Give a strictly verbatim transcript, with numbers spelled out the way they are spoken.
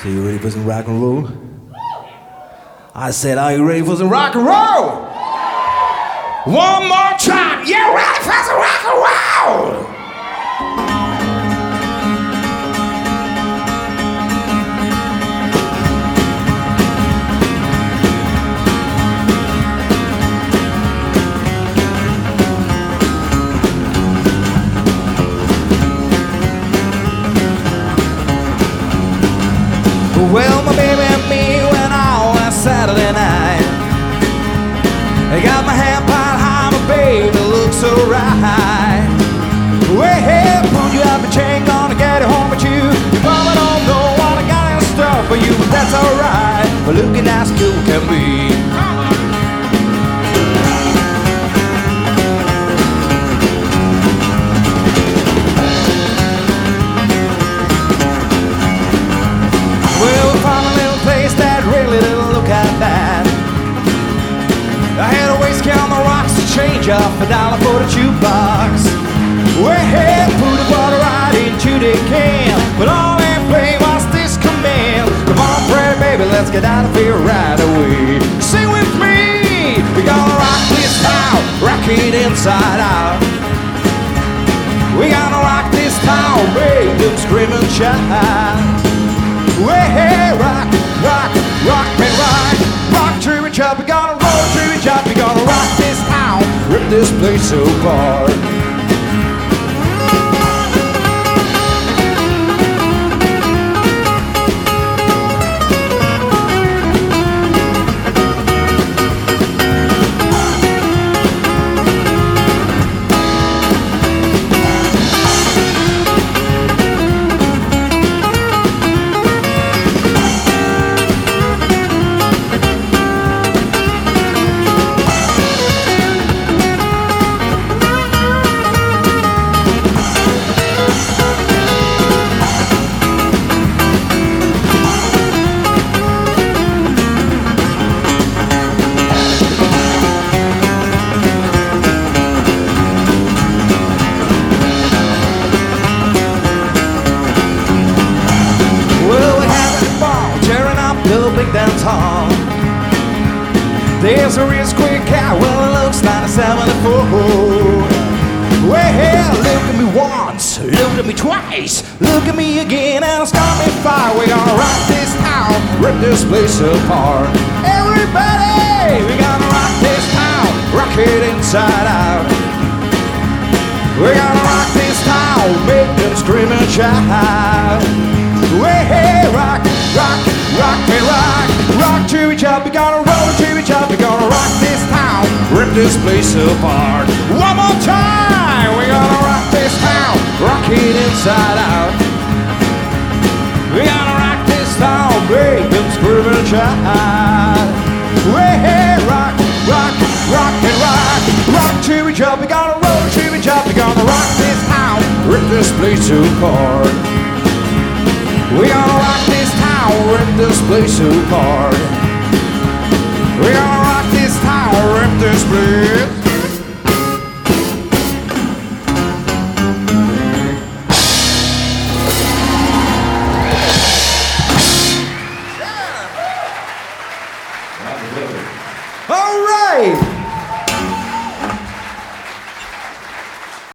So you ready for some rock and roll? I said, are you ready for some rock and roll? One more time, you ready for some rock and roll? Well, my baby and me went out on Saturday night. I got my hand piled high, my baby looks so right. Well, put you up a chain, gonna get it home with you. You probably don't know what I got in store for you, but that's alright. We're looking as cool can be. I had to waste count the rocks to change up a dollar for the jukebox. Well, put the water right into the can, but all they play was this command. Come on, pretty baby, let's get out of here right away. Sing with me, we're gonna rock this town, rock it inside out. We gonna rock this town, make them scream and shout. Well, rock, rock, rock me right, rock to each other, we gonna roll to each other, we gonna rock this town, rip this place apart. Dance hall. There's a real square cat, well it looks like a seventy-four. Well, look at me once, look at me twice, look at me again and start me fire. We're gonna rock this town, rip this place apart. Everybody, we're gonna rock this town, rock it inside out. We're gonna rock this town, make them scream and shout. Well, rock, rock, rock me rock, rock to each other, we gonna roll to each other, we gonna rock this town, rip this place apart. One more time, we gonna rock this town, rock it inside out. We gonna rock this town, make them scream and shout. Well, rock, rock, rock me rock, rock to each other, we gonna roll to each other, we gonna rock this town, rip this place apart. We gonna rock this town, rip this place apart. We gonna rock this town, rip this place